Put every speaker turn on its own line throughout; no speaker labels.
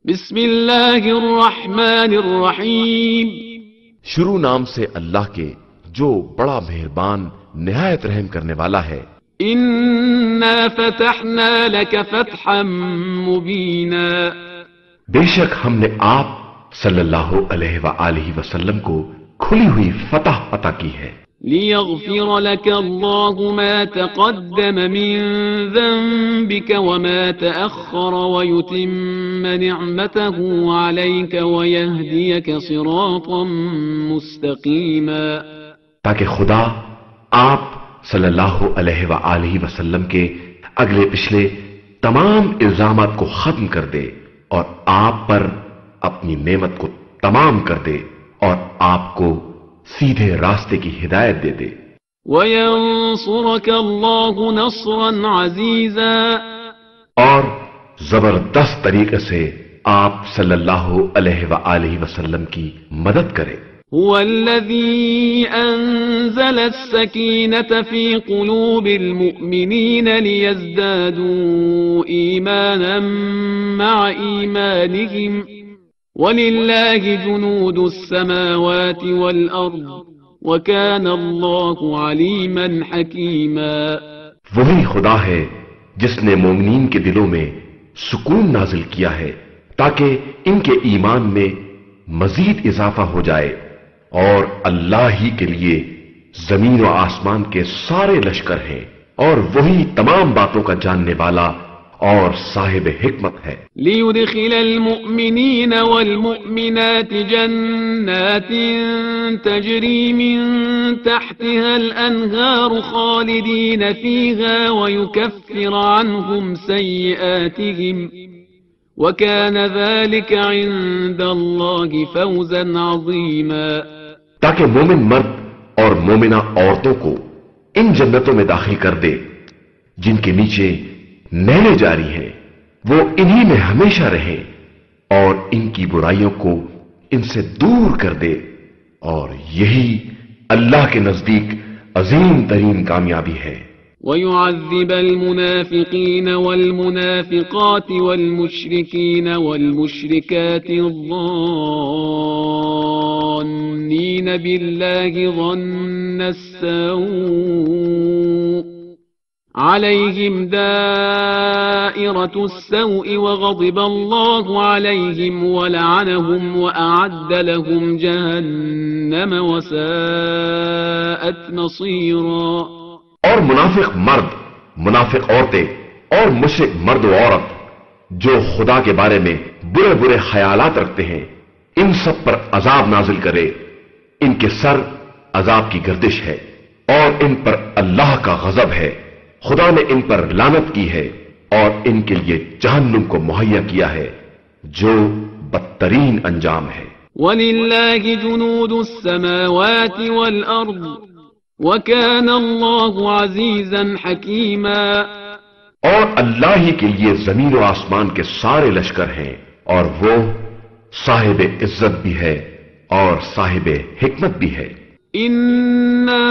بسم اللہ الرحمن الرحیم،
شروع نام سے اللہ کے جو بڑا مہربان نہایت رحم کرنے والا ہے۔
انا فتحنا لك فتحا مبینا،
بے شک ہم نے آپ صلی اللہ علیہ وآلہ وسلم کو کھلی ہوئی فتح عطا کی ہے۔
لیغفر لك اللہ ما تقدم من ذنبك وما تأخر ويتم نعمته عليك ويهديك صراطا مستقیما،
تاکہ خدا آپ صلی اللہ علیہ وآلہ وسلم کے اگلے پچھلے تمام الزامات کو ختم کر دے اور آپ پر اپنی نعمت کو تمام کر دے اور آپ کو سیدھے راستے کی ہدایت دے دے۔
وَيَنصُرَكَ اللَّهُ نَصْرًا عَزِيزًا،
اور زبردست طریقے سے آپ صلی اللہ علیہ وآلہ وسلم کی مدد کرے۔
هو الذي أنزل السكينة في قلوب المؤمنين ليزدادوا إيمانا مع إيمانهم ولله جنود السماوات والأرض وكان الله عليما حكيما۔
وہی خدا ہے جس نے مومنین کے دلوں میں سکون نازل کیا ہے تاکہ ان کے ایمان میں مزید اضافہ ہو جائے، اور اللہ ہی کے لیے زمین و آسمان کے سارے لشکر ہیں، اور وہی تمام باتوں کا جاننے والا اور صاحب حکمت ہے۔
لِيُدْخِلَ الْمُؤْمِنِينَ وَالْمُؤْمِنَاتِ جَنَّاتٍ تَجْرِي مِن تَحْتِهَا الْأَنْهَارُ خَالِدِينَ فِيهَا وَيُكَفِّرَ عَنْهُمْ سَيِّئَاتِهِمْ وَكَانَ ذَلِكَ عِندَ اللَّهِ فَوْزًا عَظِيمًا،
تاکہ مومن مرد اور مومنہ عورتوں کو ان جنتوں میں داخل کر دے جن کے نیچے نہریں جاری ہیں، وہ انہی میں ہمیشہ رہیں اور ان کی برائیوں کو ان سے دور کر دے، اور یہی اللہ کے نزدیک عظیم ترین کامیابی ہے۔
وَيُعَذِّبَ الْمُنَافِقِينَ وَالْمُنَافِقَاتِ وَالْمُشْرِكِينَ وَالْمُشْرِكَاتِ الظَّانِّينَ بِاللَّهِ ظَنَّ السَّوْءِ عَلَيْهِمْ دَائِرَةُ السَّوْءِ وَغَضِبَ اللَّهُ عَلَيْهِمْ وَلَعَنَهُمْ وَأَعَدَّ لَهُمْ جَهَنَّمَ وَسَاءَتْ مَصِيرًا۔
اور منافق مرد، منافق عورتیں اور مشرک مرد و عورت جو خدا کے بارے میں برے برے خیالات رکھتے ہیں، ان سب پر عذاب نازل کرے۔ ان کے سر عذاب کی گردش ہے اور ان پر اللہ کا غضب ہے۔ خدا نے ان پر لعنت کی ہے اور ان کے لیے جہنم کو مہیا کیا ہے جو بدترین انجام ہے۔
وَلِلَّهِ جُنُودُ السَّمَاوَاتِ وَالْأَرْضِ وَكَانَ اللَّهُ عَزِيزًا حَكِيمًا،
اور اللہ ہی کے لیے زمین و آسمان کے سارے لشکر ہیں، اور وہ صاحب عزت بھی ہے اور صاحب حکمت بھی ہے۔
إِنَّا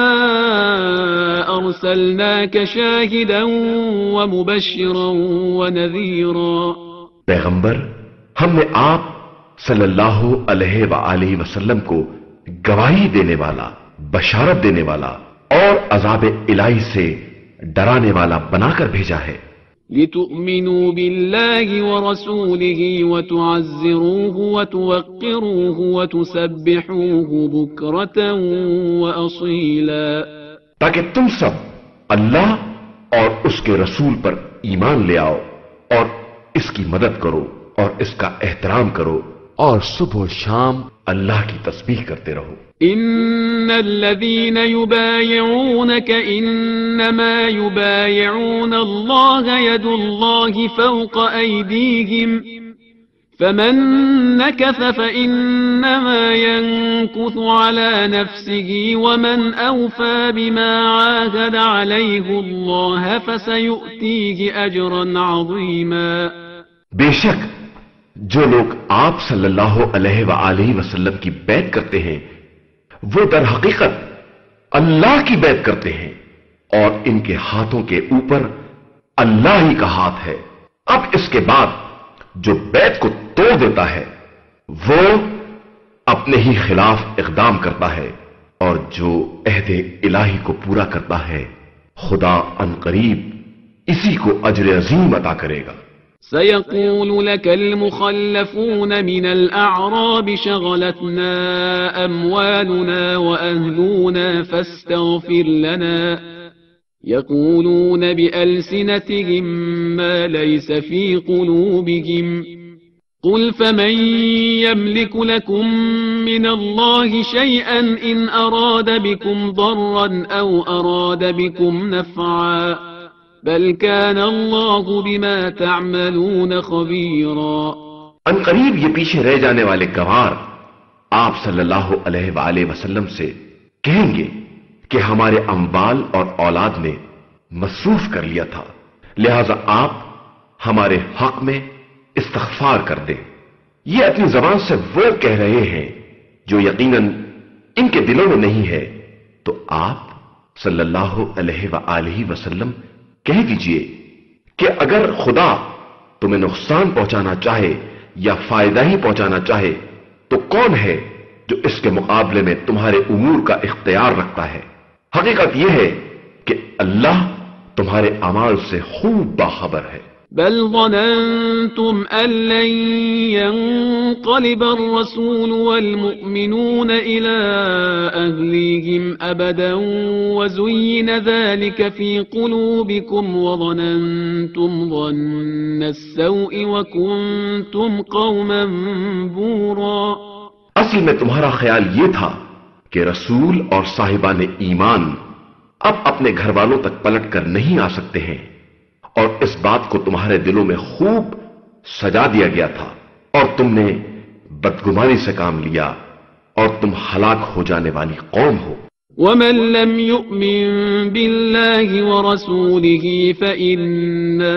أَرْسَلْنَاكَ شَاهِدًا وَمُبَشِّرًا وَنَذِيرًا،
پیغمبر، ہم نے آپ صلی اللہ علیہ وآلہ وسلم کو گواہی دینے والا، بشارت دینے والا اور عذاب الہی سے ڈرانے والا بنا کر بھیجا ہے۔
لِتُؤْمِنُوا بِاللَّهِ وَرَسُولِهِ وَتُعَزِّرُوهُ وَتُوَقِّرُوهُ وَتُسَبِّحُوهُ بُكْرَةً وَأَصِيلًا،
تاکہ تم سب اللہ اور اس کے رسول پر ایمان لے آؤ اور اس کی مدد کرو اور اس کا احترام کرو، اور صبح و شام اللہ کی تسبیح کرتے رہو۔
إِنَّ الَّذِينَ يُبَايِعُونَكَ إِنَّمَا يُبَايِعُونَ اللَّهَ يَدُ اللَّهِ فَوْقَ أَيْدِيهِمْ فَمَن نَّكَثَ فَإِنَّمَا يَنكُثُ عَلَى نَفْسِهِ وَمَنْ أَوْفَى بِمَا عَاهَدَ عَلَيْهِ اللَّهَ فَسَيُؤْتِيهِ أَجْرًا عَظِيمًا۔
بے شک جو لوگ آپ صلی اللہ علیہ وآلہ وسلم کی بیعت کرتے ہیں وہ در حقیقت اللہ کی بیعت کرتے ہیں، اور ان کے ہاتھوں کے اوپر اللہ ہی کا ہاتھ ہے۔ اب اس کے بعد جو بیعت کو توڑ توڑ دیتا ہے، وہ اپنے ہی خلاف اقدام کرتا ہے، اور جو عہد الہی کو پورا کرتا ہے خدا عنقریب اسی کو اجر عظیم عطا کرے گا۔
سيقول لك المخلفون من الأعراب شغلتنا أموالنا وأهلنا فاستغفر لنا يقولون بألسنتهم ما ليس في قلوبهم قل فمن يملك لكم من الله شيئا إن أراد بكم ضرا أو أراد بكم نفعا بل كان الله بما تعملون خبيرا۔
ان قریب یہ پیچھے رہ جانے والے گوار آپ صلی اللہ علیہ وآلہ وسلم سے کہیں گے کہ ہمارے اموال اور اولاد نے مصروف کر لیا تھا، لہذا آپ ہمارے حق میں استغفار کر دیں۔ یہ اپنی زبان سے وہ کہہ رہے ہیں جو یقیناً ان کے دلوں میں نہیں ہے، تو آپ صلی اللہ علیہ وآلہ وسلم کہہ دیجئے کہ اگر خدا تمہیں نقصان پہنچانا چاہے یا فائدہ ہی پہنچانا چاہے تو کون ہے جو اس کے مقابلے میں تمہارے امور کا اختیار رکھتا ہے؟ حقیقت یہ ہے کہ اللہ تمہارے اعمال سے خوب باخبر ہے۔
بل ظننتم أن لن ينقلب الرسول والمؤمنون إلى أهليهم أبدا وزين ذلك في قلوبكم وظننتم ظن السوء وكنتم قوما بورا۔
اصل میں تمہارا خیال یہ تھا کہ رسول اور صاحبان ایمان اب اپنے گھر والوں تک پلٹ کر نہیں آ سکتے ہیں، اور اس بات کو تمہارے دلوں میں خوب سجا دیا گیا تھا، اور تم نے بدگمانی سے کام لیا، اور تم ہلاک ہو جانے والی قوم ہو۔
ومن لم يؤمن بالله ورسوله فإنا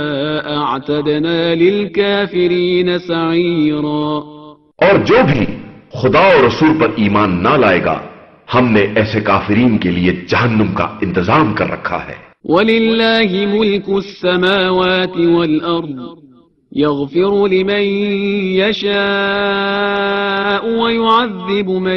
أعتدنا للكافرين سعيرا۔
اور جو بھی خدا اور رسول پر ایمان نہ لائے گا ہم نے ایسے کافرین کے لیے جہنم کا انتظام کر رکھا ہے۔
وَلِلَّهِ مُلْكُ السَّمَاوَاتِ وَالْأَرْضِ يَغْفِرُ لِمَن يَشَاءُ وَيُعَذِّبُ مَن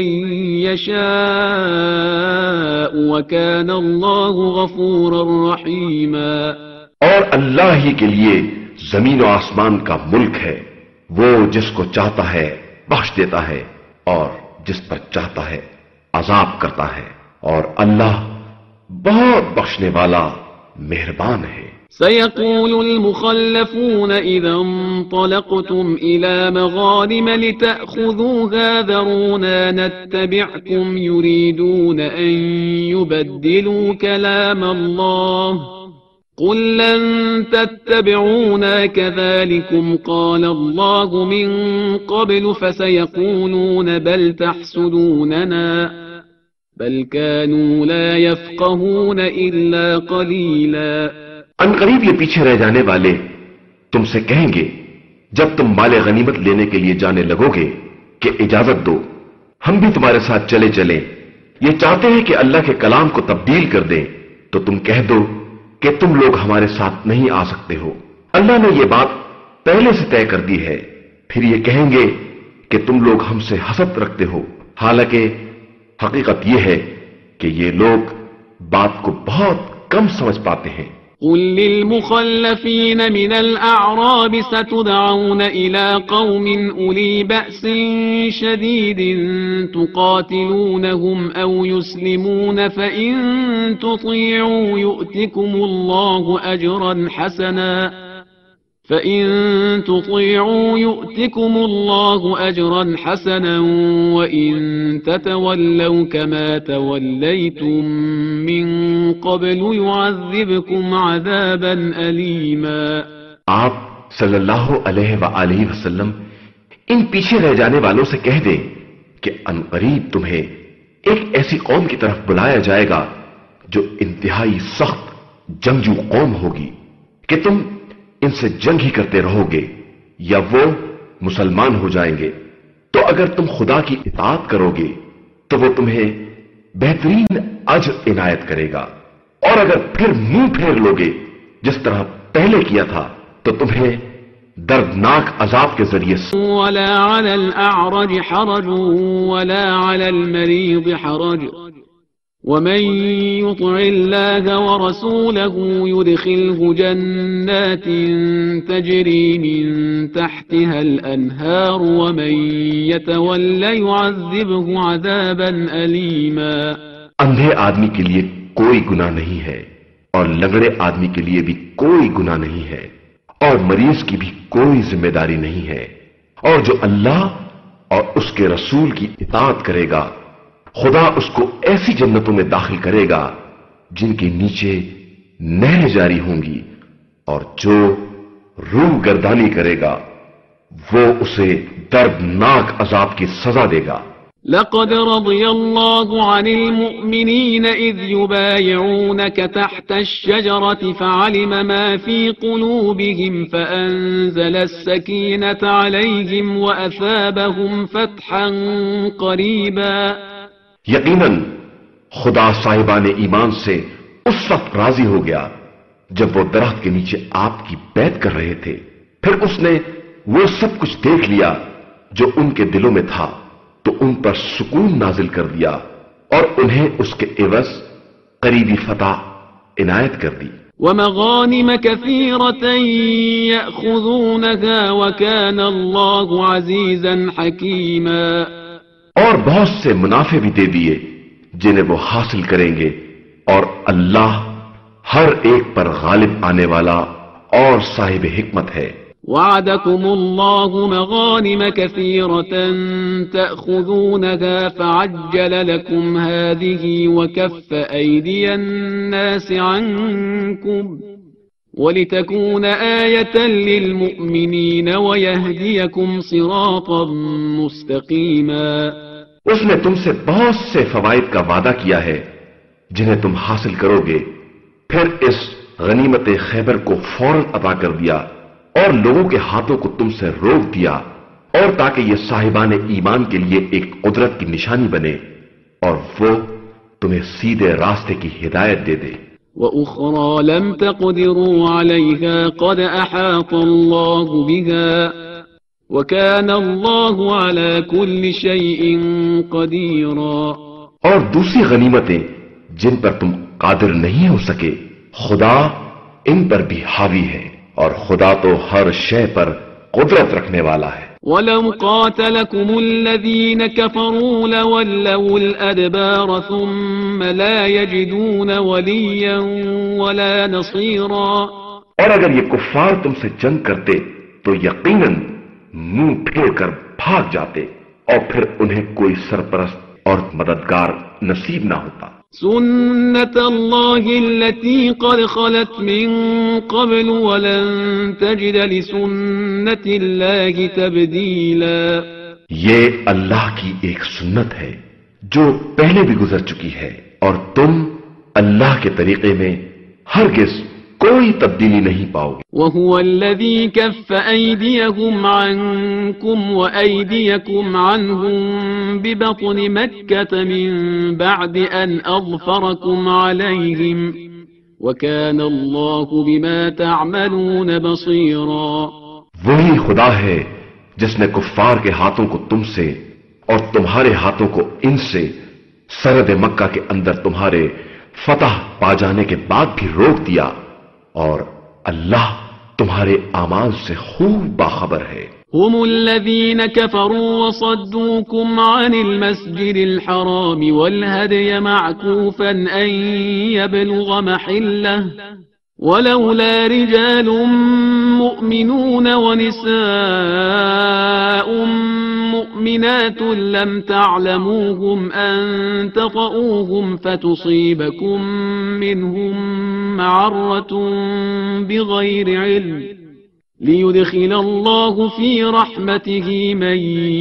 يَشَاءُ وَكَانَ اللَّهُ غَفُورًا رَّحِيمًا۔
اور اللہ ہی کے لیے زمین و آسمان کا ملک ہے، وہ جس کو چاہتا ہے بخش دیتا ہے اور جس پر چاہتا ہے عذاب کرتا ہے، اور اللہ بہت بخشنے والا مہربان ہے۔
سيقول المخلفون إذا انطلقتم إلى مغانم لتأخذوها ذرونا نتبعكم يريدون أن يبدلوا كلام الله قل لن تتبعونا كذلكم قال الله من قبل فسيقولون بل تحسدوننا بل كانوا لا يفقهون إلا قليلا۔
ان قریب یہ پیچھے رہ جانے والے تم سے کہیں گے جب تم مال غنیمت لینے کے لیے جانے لگو گے کہ اجازت دو، ہم بھی تمہارے ساتھ چلے چلیں، یہ چاہتے ہیں کہ اللہ کے کلام کو تبدیل کر دیں، تو تم کہہ دو کہ تم لوگ ہمارے ساتھ نہیں آ سکتے ہو، اللہ نے یہ بات پہلے سے طے کر دی ہے۔ پھر یہ کہیں گے کہ تم لوگ ہم سے حسد رکھتے ہو، حالانکہ حقیقت یہ ہے کہ یہ لوگ بات کو بہت کم سمجھ پاتے ہیں۔
قل للمخلفين من الأعراب ستدعون إلى قوم أولي بأس شديد تقاتلونهم أو يسلمون فإن تطيعوا يؤتكم الله أجرا حسنا وإن تتولوا كما توليتم من قبل يعذبكم عذابا أليما۔
آپ صلی اللہ علیہ وآلہ وسلم ان پیچھے رہ جانے والوں سے کہہ دیں کہ ان قریب تمہیں ایک ایسی قوم کی طرف بلایا جائے گا جو انتہائی سخت جنگجو قوم ہوگی کہ تم ان سے جنگ ہی کرتے رہو گے یا وہ مسلمان ہو جائیں گے، تو اگر تم خدا کی اطاعت کرو گے تو وہ تمہیں بہترین اجر عنایت کرے گا، اور اگر پھر منہ پھیر لوگے جس طرح پہلے کیا تھا تو تمہیں دردناک عذاب کے ذریعے سے.
ولا على الأعرج حرج ولا على المريض حرج ومن يطع الله ورسوله يدخله جنات تجري من تحتها الأنهار ومن يتولى يعذبه عذابا أليما.
اندھے آدمی کے لیے کوئی گناہ نہیں ہے اور لنگڑے آدمی کے لیے بھی کوئی گناہ نہیں ہے اور مریض کی بھی کوئی ذمہ داری نہیں ہے، اور جو اللہ اور اس کے رسول کی اطاعت کرے گا خدا اس کو ایسی جنتوں میں داخل کرے گا جن کے نیچے نہریں جاری ہوں گی، اور جو روح گردانی کرے گا وہ اسے دردناک عذاب کی سزا دے گا.
لقد رضي الله عن المؤمنين إذ يبايعونك تحت الشجرة فعلم ما في قلوبهم فأنزل السكينة عليهم وأثابهم فتحا قريبا.
یقیناً خدا صاحبان ایمان سے اس وقت راضی ہو گیا جب وہ درخت کے نیچے آپ کی بیعت کر رہے تھے، پھر اس نے وہ سب کچھ دیکھ لیا جو ان کے دلوں میں تھا تو ان پر سکون نازل کر دیا اور انہیں اس کے عوض قریبی فتح عنایت کر دی.
ومغانم كثيرة يأخذونها وكان الله عزيزا حكيما.
اور بہت سے منافع بھی دے دیے جنہیں وہ حاصل کریں گے، اور اللہ ہر ایک پر غالب آنے والا اور صاحب حکمت ہے.
وعدكم الله مغانم كثيرة تأخذونها فعجل لكم هذه وكف أيدي الناس عنكم ولتكون آية للمؤمنين ويهديكم صراطا مستقيما.
اس نے تم سے بہت سے فوائد کا وعدہ کیا ہے جنہیں تم حاصل کرو گے، پھر اس غنیمت خیبر کو فوراً عطا کر دیا اور لوگوں کے ہاتھوں کو تم سے روک دیا، اور تاکہ یہ صاحبان ایمان کے لیے ایک قدرت کی نشانی بنے اور وہ تمہیں سیدھے راستے کی ہدایت دے دے.
وَأُخْرَى لَمْ تَقْدِرُوا عَلَيْهَا قَدْ أَحَاطَ اللَّهُ بِهَا وَكَانَ اللَّهُ عَلَى كُلِّ شَيْءٍ قَدِيرًا.
اور دوسری غنیمتیں جن پر تم قادر نہیں ہو سکے خدا ان پر بھی حاوی ہے، اور خدا تو ہر شے پر قدرت رکھنے والا ہے.
وَلَوْ قَاتَلَكُمُ الَّذِينَ كَفَرُوا لَوَلَّوُا الْأَدْبَارَ ثُمَّ لَا يَجِدُونَ وَلِيًّا وَلَا نَصِيرًا.
اور اگر یہ کفار تم سے جنگ کرتے تو یقیناً منہ پھیر کر بھاگ جاتے اور پھر انہیں کوئی سرپرست اور مددگار نصیب نہ ہوتا.
سنت اللہ التي قد خلت من قبل ولن تجد لسنت اللہ تبدیلا.
یہ اللہ کی ایک سنت ہے جو پہلے بھی گزر چکی ہے، اور تم اللہ کے طریقے میں ہرگز کوئی تبدیلی نہیں پاؤ گے.
وَهُوَ الَّذِي كَفَّ أَيْدِيَهُمْ عَنكُمْ وَأَيْدِيَكُمْ عَنْهُمْ بِبَطْنِ مَكَّةَ مِنْ بَعْدِ أَنْ أَظْفَرَكُمْ عَلَيْهِمْ وَكَانَ اللَّهُ بِمَا تَعْمَلُونَ بَصِيرًا.
وہی خدا ہے جس نے کفار کے ہاتھوں کو تم سے اور تمہارے ہاتھوں کو ان سے سرحد مکہ کے اندر تمہارے فتح پا جانے کے بعد بھی روک دیا، اور اللہ تمہارے اعمال سے خوب باخبر ہے.
هم الذين كفروا وصدوكم عن المسجد الحرام والهدي معكوفا أن يبلغ محله ولولا رجال مؤمنون ونساء مؤمنات لم تعلموهم أن تطؤوهم فتصيبكم منهم معرة بغير علم ليدخل الله في رحمته من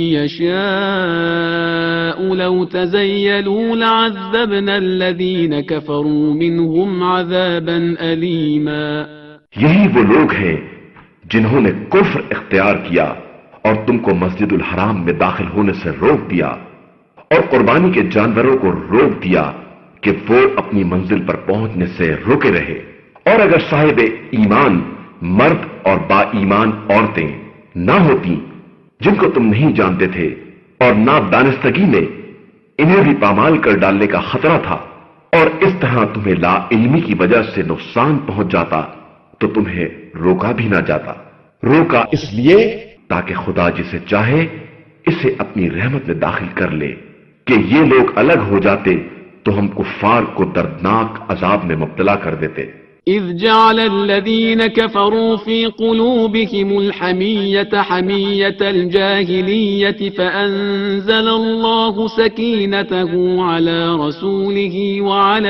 يشاء لو تزيلوا لعذبنا الذين كفروا منهم عذابا أليما.
یہی وہ لوگ ہیں جنہوں نے کفر اختیار کیا اور تم کو مسجد الحرام میں داخل ہونے سے روک دیا اور قربانی کے جانوروں کو روک دیا کہ وہ اپنی منزل پر پہنچنے سے رکے رہے. اور اگر صاحب ایمان مرد اور با ایمان عورتیں نہ ہوتی جن کو تم نہیں جانتے تھے، اور نہ دانستگی میں انہیں بھی پامال کر ڈالنے کا خطرہ تھا، اور اس طرح تمہیں لا علمی کی وجہ سے نقصان پہنچ جاتا تو تمہیں روکا بھی نہ جاتا۔ روکا اس لیے تاکہ خدا جسے چاہے اسے اپنی رحمت میں داخل کر لے، کہ یہ لوگ الگ ہو جاتے تو ہم کفار کو دردناک عذاب میں مبتلا کر دیتے۔
إذ جعل الذين كفروا في قلوبهم الحمية حمية الجاهلية فأنزل الله سكينته على رسوله وعلى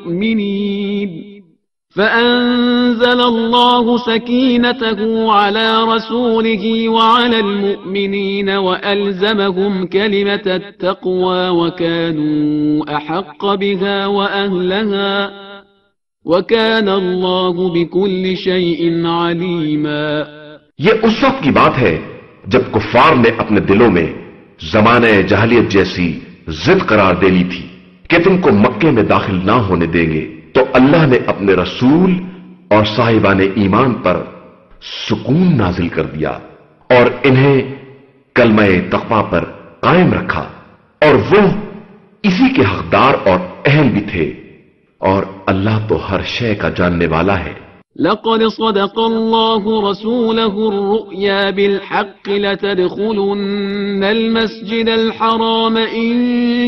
المؤمنين وألزمهم كلمة التقوى وكانوا أحق بها وأهلها وَكَانَ اللَّهُ بِكُلِّ شَيْءٍ عَلِيمًا۔
یہ اس وقت کی بات ہے جب کفار نے اپنے دلوں میں زمانہ جاہلیت جیسی ضد قرار دے لی تھی کہ تم کو مکے میں داخل نہ ہونے دیں گے، تو اللہ نے اپنے رسول اور صاحبان ایمان پر سکون نازل کر دیا اور انہیں کلمہ تقوی پر قائم رکھا، اور وہ اسی کے حقدار اور اہل بھی تھے، اور اللہ تو ہر شے کا جاننے والا ہے۔
لقد صدق الله رسوله الرؤيا بالحق لتدخلن المسجد الحرام إن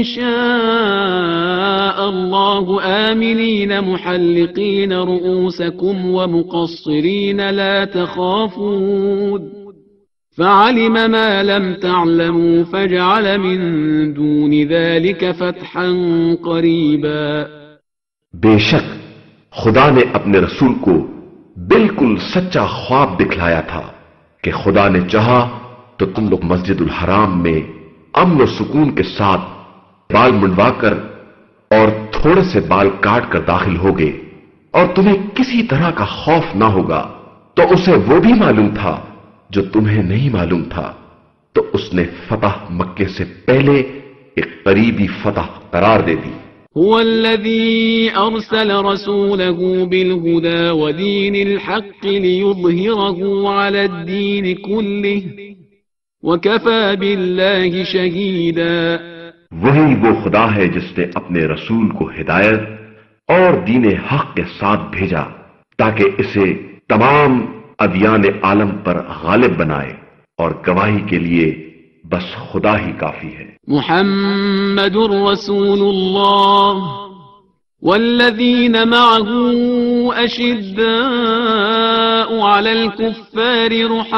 شاء الله آمنين محلقين رؤوسكم ومقصرين لا تخافون فعلم ما لم تعلموا فجعل من دون ذلك فتحا قريبا۔
بے شک خدا نے اپنے رسول کو بالکل سچا خواب دکھلایا تھا کہ خدا نے چاہا تو تم لوگ مسجد الحرام میں امن و سکون کے ساتھ بال منڈوا کر اور تھوڑے سے بال کاٹ کر داخل ہوگے، اور تمہیں کسی طرح کا خوف نہ ہوگا۔ تو اسے وہ بھی معلوم تھا جو تمہیں نہیں معلوم تھا، تو اس نے فتح مکے سے پہلے ایک قریبی فتح قرار دے دی۔
هو الذي أرسل رسوله بالهدى ودين الحق ليظهره على الدين كله وكفى بالله شهيدا۔
وہی وہ خدا ہے جس نے اپنے رسول کو ہدایت اور دین حق کے ساتھ بھیجا تاکہ اسے تمام ادیان عالم پر غالب بنائے، اور گواہی کے لیے بس خدا ہی کافی ہے۔
محمد رسول اللہ والذین معه اشداء على الكفار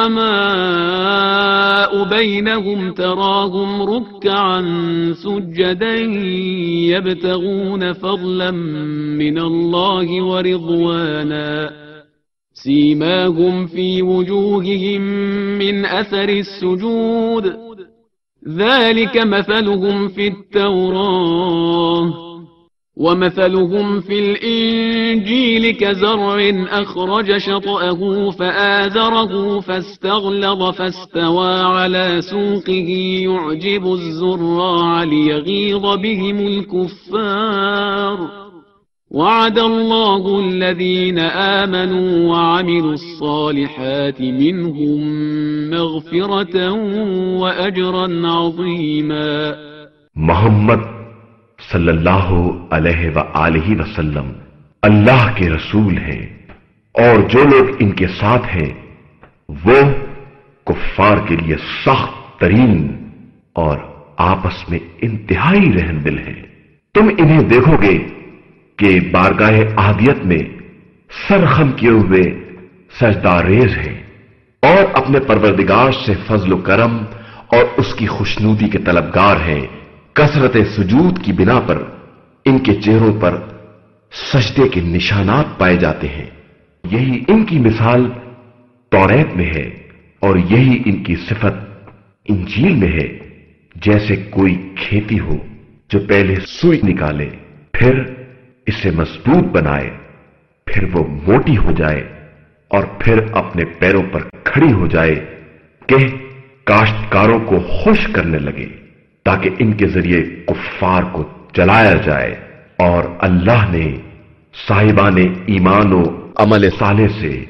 رحماء بینهم تراهم رکعا سجدا یبتغون فضلا من اللہ ورضوانا سیماهم في وجوههم من أثر السجود ذلك مثلهم في التوراة ومثلهم في الإنجيل كزرع أخرج شطأه فآزره فاستغلظ فاستوى على سوقه يعجب الزراع ليغيظ بهم الكفار وعد الله الذين آمنوا وعملوا الصالحات منهم مغفرة وأجرا عظيما۔
محمد صلی اللہ علیہ وآلہ وسلم اللہ کے رسول ہیں، اور جو لوگ ان کے ساتھ ہیں وہ کفار کے لیے سخت ترین اور آپس میں انتہائی رحم دل ہیں۔ تم انہیں دیکھو گے کہ بارگاہ احدیت میں سرخم کیے ہوئے سجدہ ریز ہیں، اور اپنے پروردگار سے فضل و کرم اور اس کی خوشنودی کے طلبگار ہیں۔ کثرت سجود کی بنا پر ان کے چہروں پر سجدے کے نشانات پائے جاتے ہیں۔ یہی ان کی مثال توریت میں ہے، اور یہی ان کی صفت انجیل میں ہے۔ جیسے کوئی کھیتی ہو جو پہلے سوئی نکالے، پھر اسے مضبوط بنائے، پھر وہ موٹی ہو جائے اور پھر اپنے پیروں پر کھڑی ہو جائے کہ کاشتکاروں کو خوش کرنے لگے تاکہ ان کے ذریعے کفار کو جلایا جائے، اور اللہ نے صاحبان ایمان و عمل صالح سے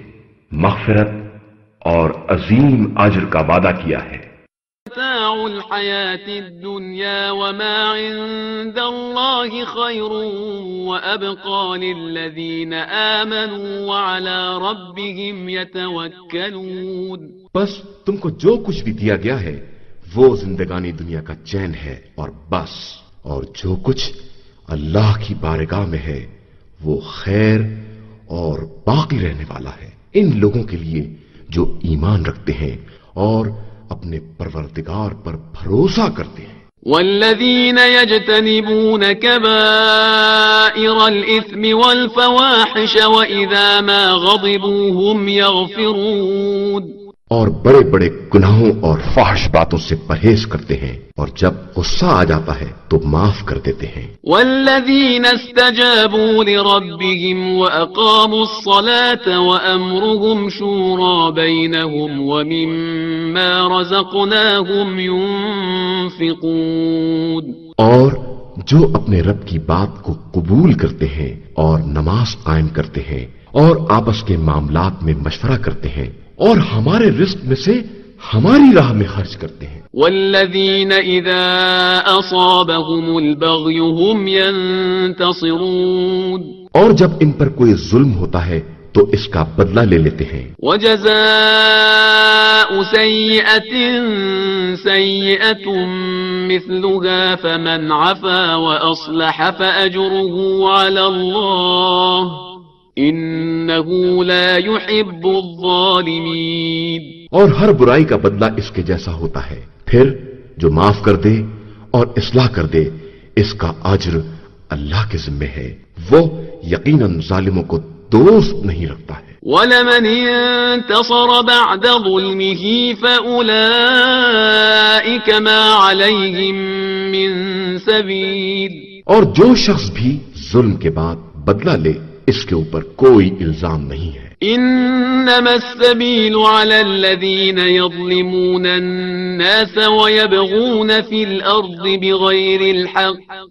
मग़फ़िरत और अजीम अजर का वादा किया है।
متاع الحياة الدنيا وما عند الله خير وأبقى للذين آمنوا وعلى ربهم يتوكلون.
बस तुमको जो कुछ भी दिया गया है वो जिंदगानी दुनिया का चैन है और बस, और जो कुछ अल्लाह की बारगाह में है वो खैर और बाकी रहने वाला है इन लोगों के लिए जो ईमान रखते हैं और अपने परवरदिगार पर भरोसा करते हैं.
والذين يجتنبون كبائر الإثم والفواحش وإذا ما غضبوا هم يغفرون.
اور بڑے بڑے گناہوں اور فحش باتوں سے پرہیز کرتے ہیں اور جب غصہ آ جاتا ہے تو معاف کر دیتے ہیں.
والذين استجابوا لربهم وأقاموا الصلاة وأمرهم شورى بينهم ومما رزقناهم ينفقون.
اور جو اپنے رب کی بات کو قبول کرتے ہیں اور نماز قائم کرتے ہیں اور آپس کے معاملات میں مشورہ کرتے ہیں اور ہمارے رزق میں سے ہماری راہ میں خرچ کرتے ہیں.
والذین اذا اصابهم البغی هم ينتصرون.
اور جب ان پر کوئی ظلم ہوتا ہے تو اس کا بدلہ لے لیتے ہیں.
وجزاء سیئة سیئة مثلها فمن عفا واصلح فأجره على الله انه لا يحب الظالمین.
اور ہر برائی کا بدلہ اس کے جیسا ہوتا ہے، پھر جو معاف کر دے اور اصلاح کر دے اس کا اجر اللہ کے ذمہ ہے، وہ یقیناً ظالموں کو دوست نہیں رکھتا ہے.
وَلَمَنِ انتصر بعد ظلمه فأولئك ما عليهم من سبيل.
اور جو شخص بھی ظلم کے بعد بدلہ لے اس کے اوپر کوئی الزام نہیں ہے.
انما السبيل على الذين يظلمون الناس ويبغون في الارض بغير الحق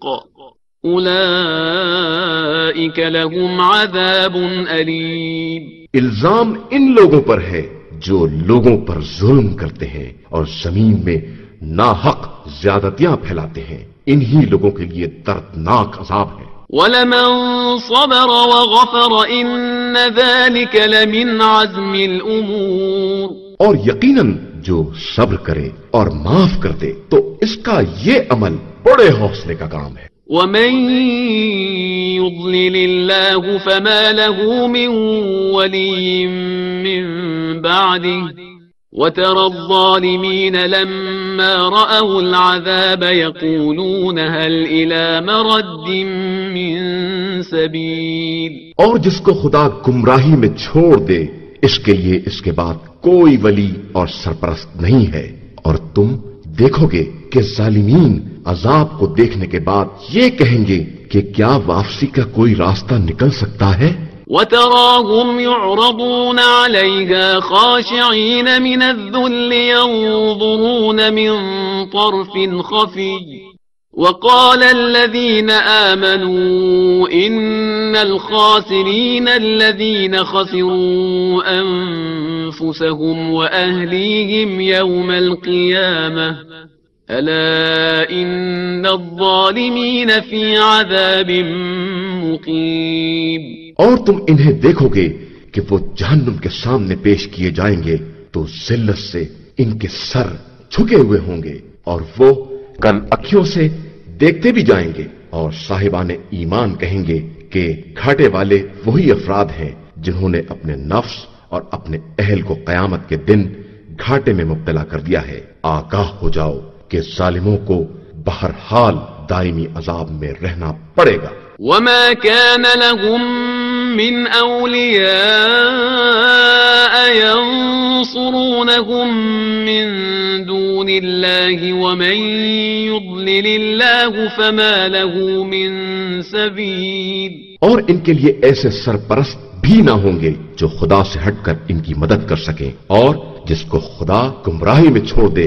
اولئك لهم عذاب اليم.
الزام ان لوگوں پر ہے جو لوگوں پر ظلم کرتے ہیں اور زمین میں ناحق زیادتیاں پھیلاتے ہیں، انہی لوگوں کے لیے دردناک عذاب ہے.
وَلَمَنْ صَبَرَ وَغَفَرَ إِنَّ ذَلِكَ لَمِنْ عَزْمِ الْأُمُورِ.
اور یقیناً جو صبر کرے اور معاف کر دے تو اس کا یہ عمل بڑے حوصلے کا کام ہے.
وَمَنْ يُضْلِلِ اللَّهُ فَمَا لَهُ مِنْ وَلِيٍّ مِّنْ بَعْدِهِ وَتَرَى الظَّالِمِينَ لَمَّا رَأَوُا الْعَذَابَ يَقُولُونَ هَلْ إِلَى مَرَدٍّ مِّن سَبِيلٍ.
اور جس کو خدا گمراہی میں چھوڑ دے اس کے لیے اس کے بعد کوئی ولی اور سرپرست نہیں ہے. اور تم دیکھو گے کہ ظالمین عذاب کو دیکھنے کے بعد یہ کہیں گے کہ کیا واپسی کا کوئی راستہ نکل سکتا ہے.
وَتَرَاهُمْ يُعْرَضُونَ عَلَيْهَا خَاشِعِينَ مِنَ الذُّلِّ يَنظُرُونَ مِنْ طَرْفٍ خَفِيٍّ وَقَالَ الَّذِينَ آمَنُوا إِنَّ الْخَاسِرِينَ الَّذِينَ خَسِرُوا أَنفُسَهُمْ وَأَهْلِيهِمْ يَوْمَ الْقِيَامَةِ أَلَا إِنَّ الظَّالِمِينَ فِي عَذَابٍ مُقِيمٍ.
اور تم انہیں دیکھو گے کہ وہ جہنم کے سامنے پیش کیے جائیں گے تو ذلت سے ان کے سر جھکے ہوئے ہوں گے اور وہ کن اکھیوں سے دیکھتے بھی جائیں گے. اور صاحبان ایمان کہیں گے کہ گھاٹے والے وہی افراد ہیں جنہوں نے اپنے نفس اور اپنے اہل کو قیامت کے دن گھاٹے میں مبتلا کر دیا ہے. آگاہ ہو جاؤ کہ ظالموں کو بہرحال دائمی عذاب میں رہنا پڑے گا.
وَمَا كَانَ لَهُم مِّنْ أَوْلِيَاءَ يَنصُرُونَهُم مِّن دُونِ اللَّهِ وَمَن يُضْلِلِ اللَّهُ فَمَا لَهُ مِن سَبِيلٍ.
اور ان کے لیے ایسے سرپرست بھی نہ ہوں گے جو خدا سے ہٹ کر ان کی مدد کر سکیں، اور جس کو خدا گمراہی میں چھوڑ دے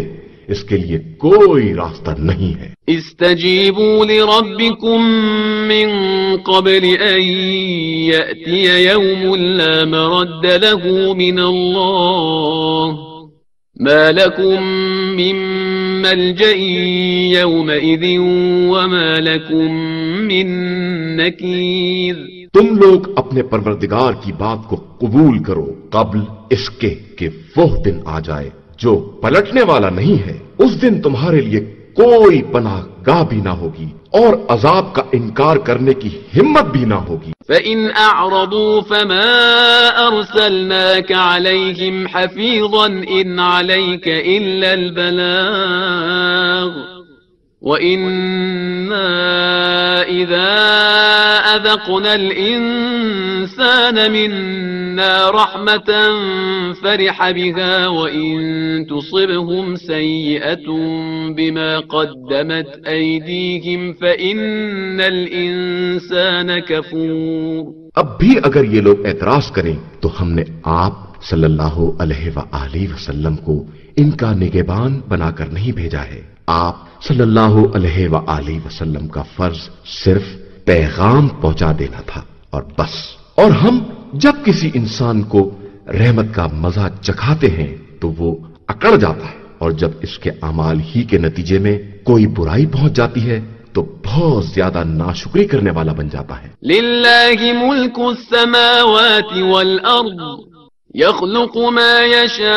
اس کے لیے کوئی راستہ نہیں ہے۔
استجیبوا لربکم من قبل ان یأتی یوم لا مرد له من اللہ ما لکم من ملجأ یومئذ وما لکم من نکیر۔
تم لوگ اپنے پروردگار کی بات کو قبول کرو قبل اس کے کہ وہ دن آ جائے جو پلٹنے والا نہیں ہے۔ اس دن تمہارے لیے کوئی پناہ گاہ بھی نہ ہوگی اور عذاب کا انکار کرنے کی ہمت بھی نہ ہوگی۔
فَإِنْ أَعْرَضُوا فَمَا أَرْسَلْنَاكَ عَلَيْهِمْ حَفِيظًا إِنْ عَلَيْكَ إِلَّا الْبَلَاغُ وَإِنَّا إِذَا أَذَقْنَا الْإِنسَانَ مِنَّا رَحْمَةً فَرِحَ بِهَا وَإِن تُصِبْهُمْ سَيِّئَةٌ بِمَا قَدَّمَتْ أَيْدِيهِمْ فَإِنَّ الْإِنسَانَ كَفُورٌ۔
اب بھی اگر یہ لوگ اعتراض کریں تو ہم نے آپ صلی اللہ علیہ وآلہ وسلم کو ان کا نگہبان بنا کر نہیں بھیجا ہے۔ آپ صلی اللہ علیہ وآلہ وسلم کا فرض صرف پیغام پہنچا دینا تھا اور بس۔ اور ہم جب کسی انسان کو رحمت کا مزہ چکھاتے ہیں تو وہ اکڑ جاتا ہے، اور جب اس کے اعمال ہی کے نتیجے میں کوئی برائی پہنچ جاتی ہے تو بہت زیادہ ناشکری کرنے والا بن جاتا ہے۔
للہ ملک السماوات والارض يخلق ما يشاء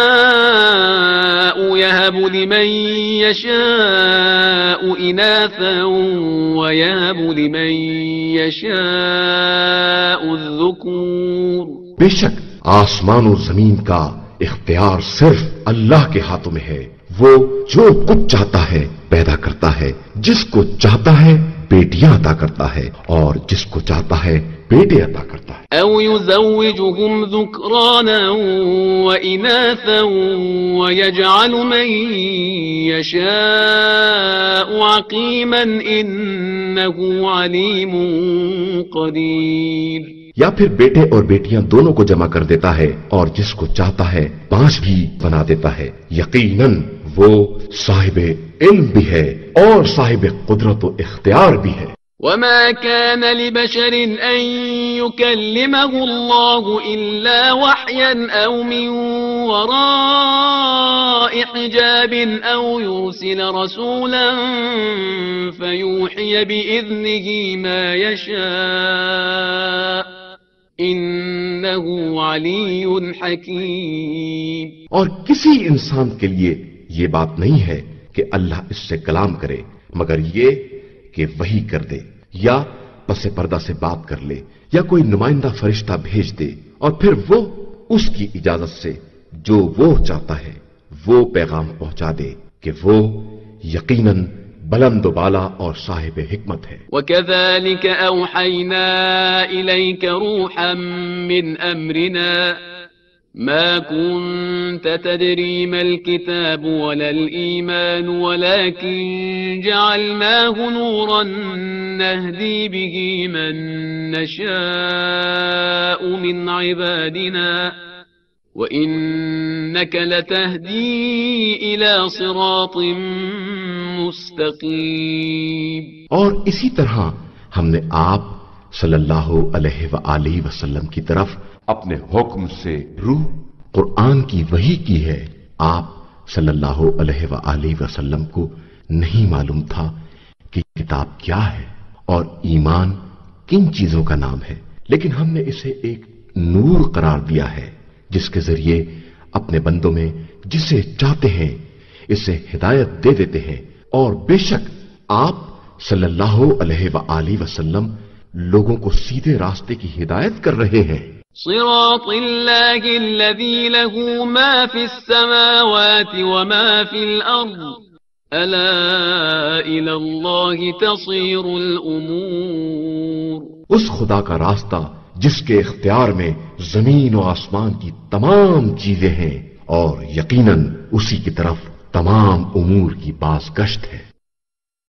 يهب لمن يشاء إناثا ويهب لمن يشاء الذكور۔
بے شک آسمان و زمین کا اختیار صرف اللہ کے ہاتھوں میں ہے، وہ جو کچھ چاہتا ہے پیدا کرتا ہے، جس کو چاہتا ہے بیٹیاں عطا کرتا ہے اور جس کو چاہتا ہے بیٹے عطا کرتا ہے۔
او يزوجهم ذكرانا واناثا ويجعل من يشاء عقيما انه عليم قدير۔
یا پھر بیٹے اور بیٹیاں دونوں کو جمع کر دیتا ہے اور جس کو چاہتا ہے 5 بھی بنا دیتا ہے، یقیناً وہ صاحب علم بھی ہے اور صاحب قدرت و اختیار بھی ہے۔
وما كان لبشر أن يكلمه الله إلا وحيا أو من وراء حجاب أو يرسل رسولا فيوحي بإذنه ما يشاء إنه علي حكيم۔
اور کسی انسان کے لیے یہ بات نہیں ہے کہ اللہ اس سے کلام کرے مگر یہ کہ وحی کر دے یا پس پردہ سے بات کر لے یا کوئی نمائندہ فرشتہ بھیج دے، اور پھر وہ اس کی اجازت سے جو وہ چاہتا ہے وہ پیغام پہنچا دے کہ وہ یقیناً بلند و بالا اور صاحب حکمت ہے۔
وَكَذَلِكَ أَوْحَيْنَا إِلَيْكَ رُوحًا مِّنْ أَمْرِنَا ما كنت تدري ما الكتاب ولا الإيمان ولكن جعلناه نورا نهدي به من نشاء من عبادنا وإنك لتهدي إلى صراط مستقيم۔
اور اسی طرح ہم نے آپ صلی اللہ علیہ وآلہ وسلم کی طرف اپنے حکم سے روح قرآن کی وحی کی ہے۔ آپ صلی اللہ علیہ وآلہ وسلم کو نہیں معلوم تھا کہ کتاب کیا ہے اور ایمان کن چیزوں کا نام ہے، لیکن ہم نے اسے ایک نور قرار دیا ہے جس کے ذریعے اپنے بندوں میں جسے چاہتے ہیں اسے ہدایت دے دیتے ہیں، اور بے شک آپ صلی اللہ علیہ وآلہ وسلم لوگوں کو سیدھے راستے کی ہدایت کر رہے ہیں۔
صراط اللہ الذی له ما فی السماوات وما فی الارض الا الى اللہ تصیر الامور۔
اس خدا کا راستہ جس کے اختیار میں زمین و آسمان کی تمام چیزیں ہیں، اور یقیناً اسی کی طرف تمام امور کی بازگشت ہے۔